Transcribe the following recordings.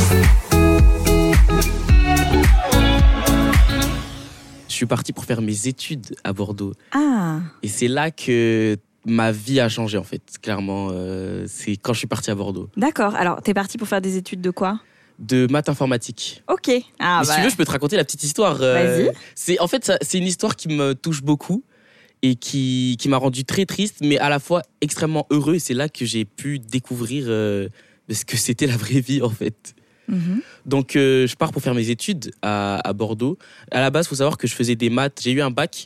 Je suis parti pour faire mes études à Bordeaux. Ah. Et c'est là que ma vie a changé, en fait. Clairement, c'est quand je suis parti à Bordeaux. D'accord. Alors, t'es parti pour faire des études de quoi ? De maths informatique. Ok. Ah, Mais si tu veux, je peux te raconter la petite histoire. Vas-y. C'est une histoire qui me touche beaucoup et qui m'a rendu très triste, mais à la fois extrêmement heureux. Et c'est là que j'ai pu découvrir ce que c'était la vraie vie, en fait. Mhm. Donc, je pars pour faire mes études à Bordeaux. À la base, il faut savoir que je faisais des maths. J'ai eu un bac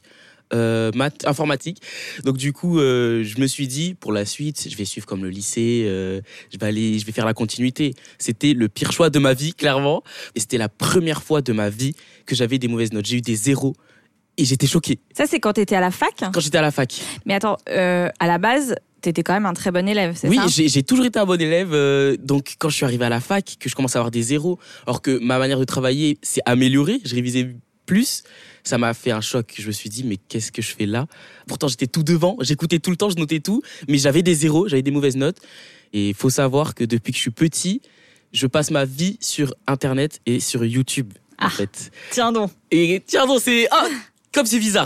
maths informatique. Donc, du coup, je me suis dit, pour la suite, je vais suivre comme le lycée. Je vais faire la continuité. C'était le pire choix de ma vie, clairement. Et c'était la première fois de ma vie que j'avais des mauvaises notes. J'ai eu des zéros. Et j'étais choqué. Ça, c'est quand t'étais à la fac ? Quand j'étais à la fac. Mais attends, à la base, t'étais quand même un très bon élève, c'est oui, ça ? j'ai toujours été un bon élève. Donc, quand je suis arrivé à la fac, que je commence à avoir des zéros, alors que ma manière de travailler s'est améliorée, je révisais plus, ça m'a fait un choc. Je me suis dit, mais qu'est-ce que je fais là ? Pourtant, j'étais tout devant, j'écoutais tout le temps, je notais tout, mais j'avais des zéros, j'avais des mauvaises notes. Et il faut savoir que depuis que je suis petit, je passe ma vie sur Internet et sur YouTube, en fait. Tiens donc. Et tiens donc, c'est... Ah, comme c'est bizarre.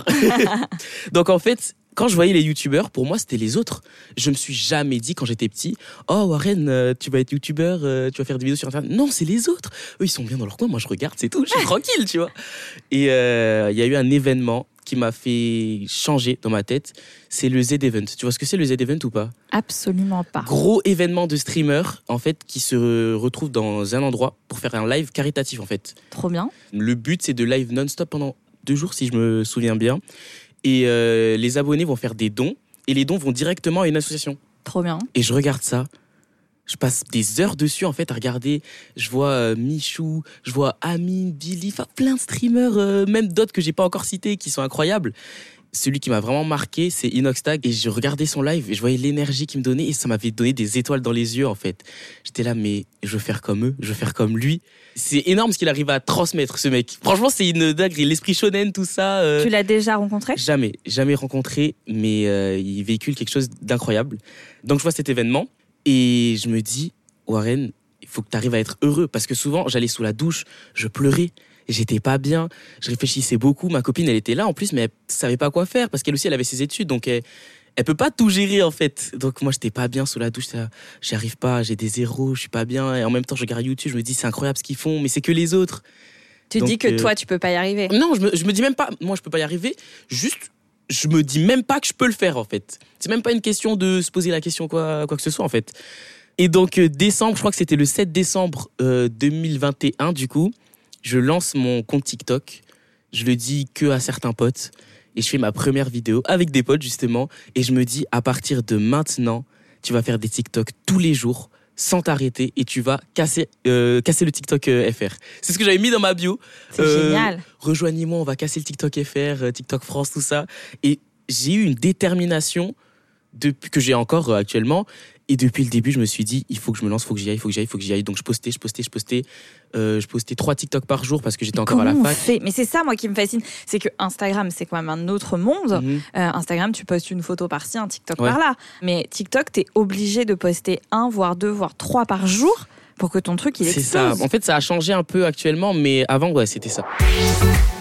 Donc, en fait... Quand je voyais les youtubeurs, pour moi, c'était les autres. Je me suis jamais dit, quand j'étais petit, oh Warren, tu vas être youtubeur, tu vas faire des vidéos sur Internet. Non, c'est les autres. Eux, ils sont bien dans leur coin. Moi, je regarde, c'est tout. Je suis tranquille, tu vois. Et il y a eu un événement qui m'a fait changer dans ma tête. C'est le Z-Event. Tu vois ce que c'est le Z-Event ou pas ? Absolument pas. Gros événement de streamers, en fait, qui se retrouvent dans un endroit pour faire un live caritatif, en fait. Trop bien. Le but, c'est de live non-stop pendant 2 jours, si je me souviens bien. Et les abonnés vont faire des dons et les dons vont directement à une association. Trop bien. Et je regarde ça. Je passe des heures dessus en fait à regarder. Je vois Michou, je vois Amine, Billy, enfin plein de streamers, même d'autres que j'ai pas encore cités qui sont incroyables. Celui qui m'a vraiment marqué, c'est Inoxtag. Et je regardais son live et je voyais l'énergie qu'il me donnait et ça m'avait donné des étoiles dans les yeux en fait. J'étais là, mais je veux faire comme eux, je veux faire comme lui. C'est énorme ce qu'il arrive à transmettre, ce mec. Franchement, c'est une dinguerie. L'esprit shonen, tout ça. Tu l'as déjà rencontré ? Jamais rencontré, mais il véhicule quelque chose d'incroyable. Donc je vois cet événement et je me dis, Warren, il faut que tu arrives à être heureux. Parce que souvent, j'allais sous la douche, je pleurais. J'étais pas bien, je réfléchissais beaucoup. Ma copine, elle était là en plus, mais elle savait pas quoi faire parce qu'elle aussi, elle avait ses études. Donc, elle peut pas tout gérer en fait. Donc, moi, j'étais pas bien sous la douche. J'y arrive pas, j'ai des zéros, je suis pas bien. Et en même temps, je regarde YouTube, je me dis, c'est incroyable ce qu'ils font, mais c'est que les autres. Tu dis que toi, tu peux pas y arriver ? Non, je me dis même pas, moi, je peux pas y arriver. Juste, je me dis même pas que je peux le faire en fait. C'est même pas une question de se poser la question quoi que ce soit en fait. Et donc, décembre, je crois que c'était le 7 décembre 2021 du coup. Je lance mon compte TikTok, je le dis que à certains potes et je fais ma première vidéo avec des potes justement et je me dis à partir de maintenant, tu vas faire des TikTok tous les jours sans t'arrêter et tu vas casser le TikTok FR. C'est ce que j'avais mis dans ma bio. C'est génial. Rejoignez-moi, on va casser le TikTok FR, TikTok France, tout ça. Et j'ai eu une détermination que j'ai encore actuellement. Et depuis le début, je me suis dit, il faut que je me lance, il faut que j'y aille. Donc je postais. Je postais 3 TikTok par jour parce que j'étais encore à la fac. Mais c'est ça, moi, qui me fascine. C'est que Instagram, c'est quand même un autre monde. Instagram, tu postes une photo par-ci, un TikTok par-là. Mais TikTok, t'es obligé de poster 1, voire 2, voire 3 par jour pour que ton truc, il explose. C'est ça. En fait, ça a changé un peu actuellement, mais avant, ouais, c'était ça.